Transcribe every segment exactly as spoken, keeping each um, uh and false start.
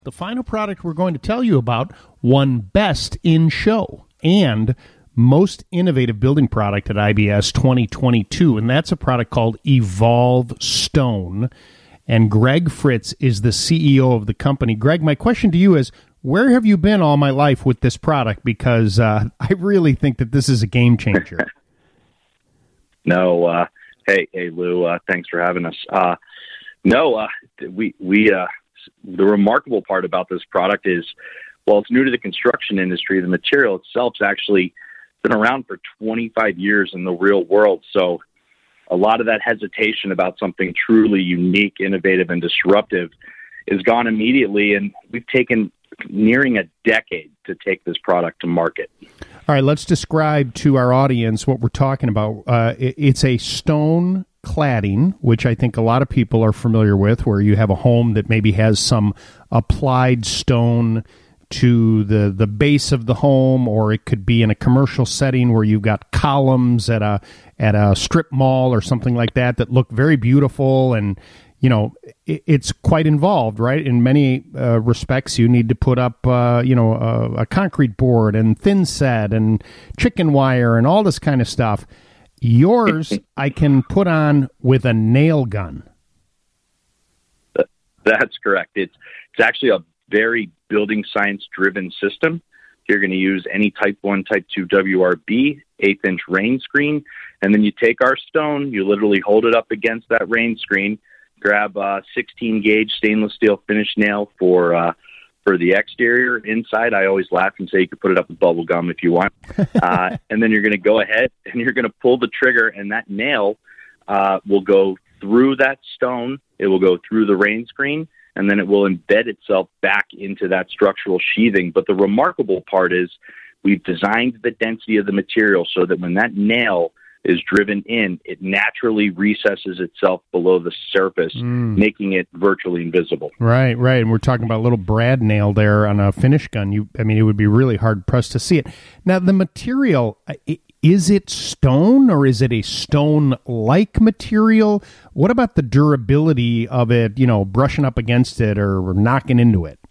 The final product we're going to tell you about won Best in Show and Most Innovative Building Product at I B S twenty twenty-two, and that's a product called Evolve Stone. And Greg Fritz is the C E O of the company. Greg, my question to you is, where have you been all my life with this product? Because uh, I really think that this is a game changer. no, uh, hey, hey, Lou, uh, thanks for having us. Uh, no, uh, we we. Uh, The remarkable part about this product is, while it's new to the construction industry, the material itself has actually been around for twenty-five years in the real world. So a lot of that hesitation about something truly unique, innovative, and disruptive is gone immediately. And we've taken nearing a decade to take this product to market. All right, let's describe to our audience what we're talking about. Uh, it, it's a stone cladding, which I think a lot of people are familiar with, where you have a home that maybe has some applied stone to the, the base of the home, or it could be in a commercial setting where you've got columns at a at a strip mall or something like that that look very beautiful, and you know it, it's quite involved, right? In many uh, respects, you need to put up uh, you know a, a concrete board and thin set and chicken wire and all this kind of stuff. Yours, I can put on with a nail gun. That's correct. It's it's actually a very building science driven system. You're going to use any type one, type two W R B, eighth inch rain screen, and then you take our stone, you literally hold it up against that rain screen, grab a sixteen gauge stainless steel finish nail for uh, for the exterior. Inside, I always laugh and say you could put it up with bubble gum if you want. Uh, and then you're going to go ahead and you're going to pull the trigger, and that nail uh, will go through that stone. It will go through the rain screen, and then it will embed itself back into that structural sheathing. But the remarkable part is we've designed the density of the material so that when that nail is driven in, it naturally recesses itself below the surface, mm. making it virtually invisible. Right, right. And we're talking about a little brad nail there on a finish gun. You, I mean, it would be really hard pressed to see it. Now, the material, is it stone or is it a stone-like material? What about the durability of it, you know, brushing up against it or knocking into it?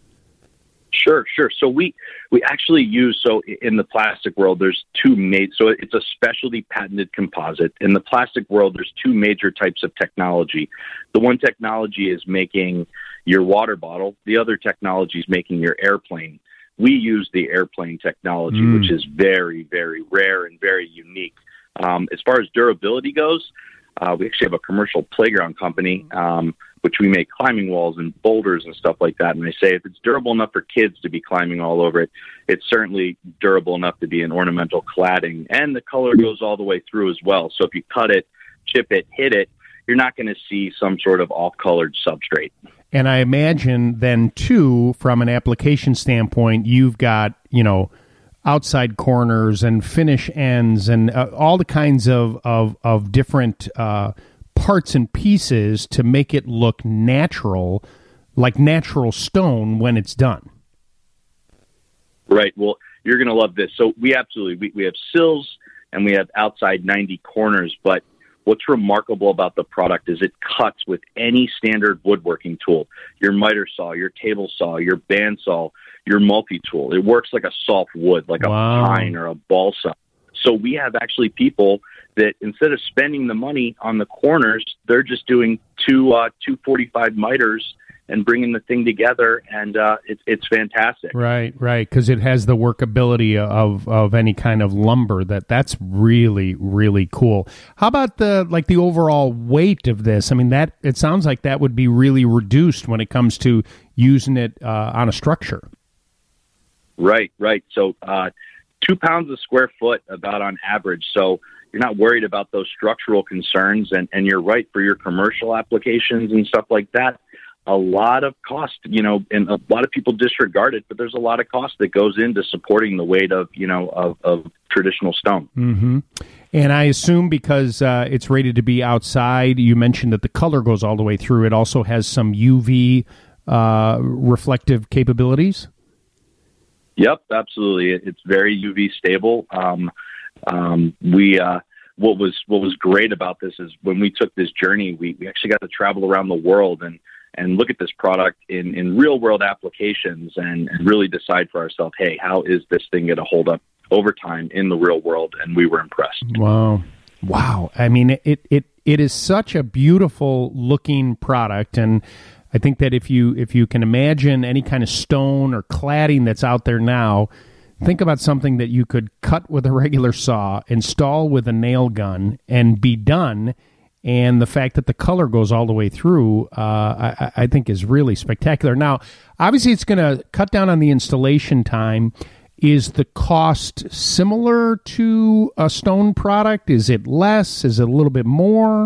Sure, sure. So we, we actually use, so in the plastic world, there's two made, so it's a specialty patented composite. In the plastic world, there's two major types of technology. The one technology is making your water bottle. The other technology is making your airplane. We use the airplane technology, mm. which is very, very rare and very unique. Um, as far as durability goes, uh, we actually have a commercial playground company, um, which we make climbing walls and boulders and stuff like that. And I say if it's durable enough for kids to be climbing all over it, it's certainly durable enough to be an ornamental cladding. And the color goes all the way through as well. So if you cut it, chip it, hit it, you're not going to see some sort of off-colored substrate. And I imagine then, too, from an application standpoint, you've got, you know, outside corners and finish ends and uh, all the kinds of, of, of different uh parts and pieces to make it look natural, like natural stone when it's done. Right. Well, you're going to love this. So we absolutely, we, we have sills and we have outside ninety corners, but what's remarkable about the product is it cuts with any standard woodworking tool, your miter saw, your table saw, your bandsaw, your multi-tool. It works like a soft wood, like wow. a pine or a balsa. So we have actually people that instead of spending the money on the corners, they're just doing two uh, two forty-five miters and bringing the thing together, and uh, it's it's fantastic. Right, right, because it has the workability of of any kind of lumber. That that's really really cool. How about the like the overall weight of this? I mean, that it sounds like that would be really reduced when it comes to using it uh, on a structure. Right, right. So uh, two pounds a square foot, about on average. So you're not worried about those structural concerns, and, and you're right for your commercial applications and stuff like that. A lot of cost, you know, and a lot of people disregard it, but there's a lot of cost that goes into supporting the weight of, you know, of, of traditional stone. Mm-hmm. And I assume because uh, it's rated to be outside, you mentioned that the color goes all the way through. It also has some U V uh, reflective capabilities. Yep, absolutely. It's very U V stable. Um, um, we, uh, what was, what was great about this is when we took this journey, we, we actually got to travel around the world and, and look at this product in, in real world applications and, and really decide for ourselves, hey, how is this thing going to hold up over time in the real world? And we were impressed. Wow. Wow. I mean, it, it, it is such a beautiful looking product. And I think that if you, if you can imagine any kind of stone or cladding that's out there now, think about something that you could cut with a regular saw, install with a nail gun, and be done. And the fact that the color goes all the way through, uh, I, I think is really spectacular. Now, obviously, it's going to cut down on the installation time. Is the cost similar to a stone product? Is it less? Is it a little bit more?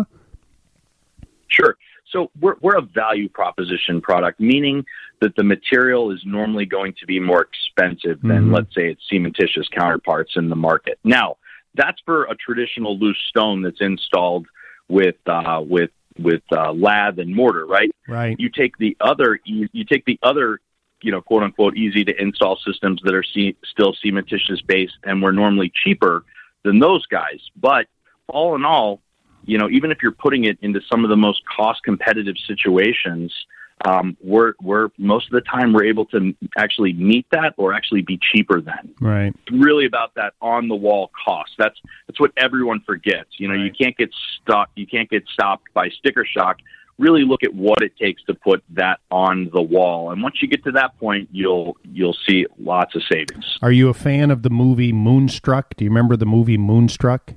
Sure. So we're, we're a value proposition product, meaning that the material is normally going to be more expensive than, mm-hmm. let's say, its cementitious counterparts in the market. Now, that's for a traditional loose stone that's installed with uh, with with uh, lath and mortar, right? Right. You take the other you take the other, you know, quote unquote, easy to install systems that are c- still cementitious based and were normally cheaper than those guys. But all in all, you know, even if you're putting it into some of the most cost competitive situations, um, we're we're most of the time we're able to actually meet that or actually be cheaper than. Right. It's really about that on the wall cost. That's that's what everyone forgets. You know, right. you can't get stuck. You can't get stopped by sticker shock. Really look at what it takes to put that on the wall, and once you get to that point, you'll you'll see lots of savings. Are you a fan of the movie Moonstruck? Do you remember the movie Moonstruck?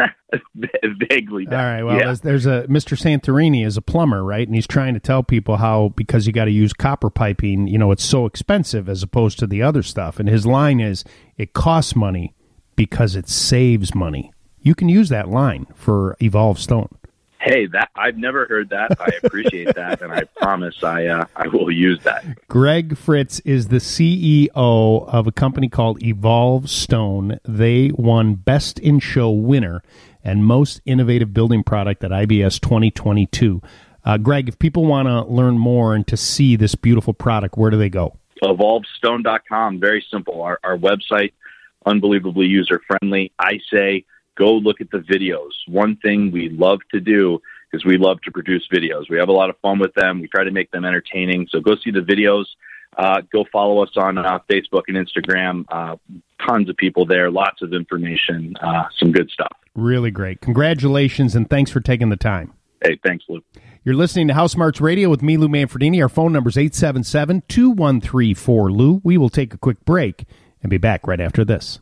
Vaguely. All right. Well, yeah. there's, there's a Mister Santorini is a plumber, right? And he's trying to tell people how because you got to use copper piping, you know, it's so expensive as opposed to the other stuff. And his line is, "It costs money because it saves money." You can use that line for Evolve Stone. Hey, that I've never heard that. I appreciate that, and I promise I uh, I will use that. Greg Fritz is the C E O of a company called Evolve Stone. They won Best in Show winner and Most Innovative Building Product at I B S twenty twenty-two. Uh, Greg, if people want to learn more and to see this beautiful product, where do they go? evolve stone dot com. Very simple. Our, our website, unbelievably user-friendly. I say, go look at the videos. One thing we love to do is we love to produce videos. We have a lot of fun with them. We try to make them entertaining. So go see the videos. Uh, go follow us on uh, Facebook and Instagram. Uh, tons of people there. Lots of information. Uh, some good stuff. Really great. Congratulations, and thanks for taking the time. Hey, thanks, Lou. You're listening to House Smarts Radio with me, Lou Manfredini. Our phone number is eight seven seven, two one three, four, Lou. We will take a quick break and be back right after this.